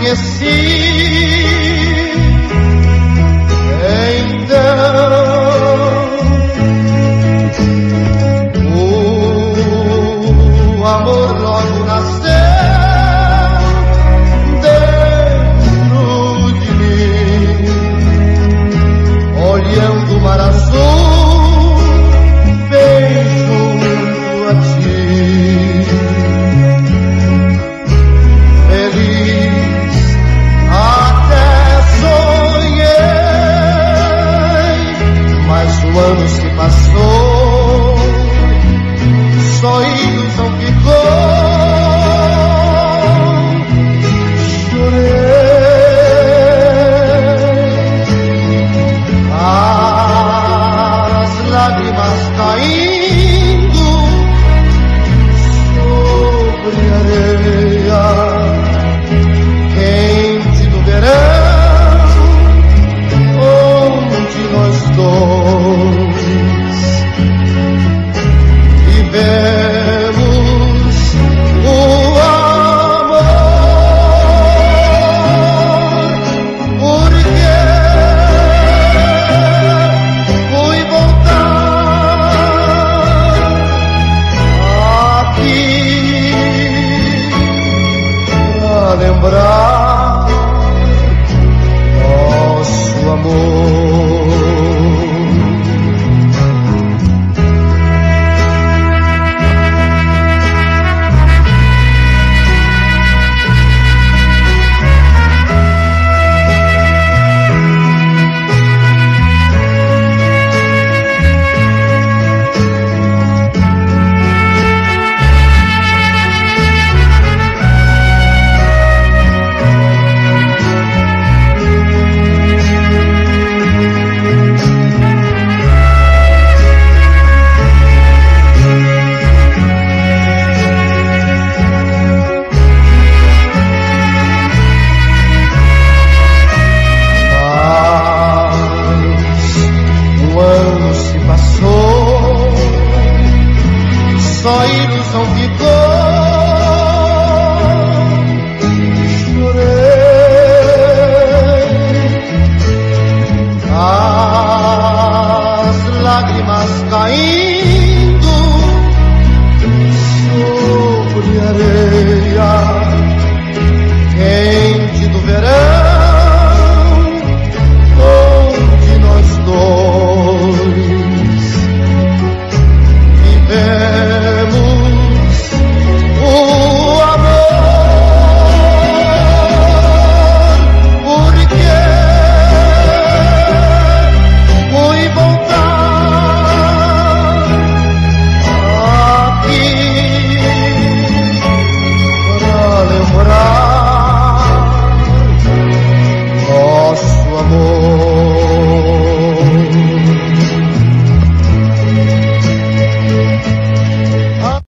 conheci. O amor logo nasceu dentro de mim, olhando o mar azul bem junto a ti. Feliz até sonhei, mas o ano se passou, só ilusão ficou. Chorei, as lágrimas caindo sobre a areia quente do verão, onde nós dois vivemos o amor. Porque fui voltar aqui pra lembrar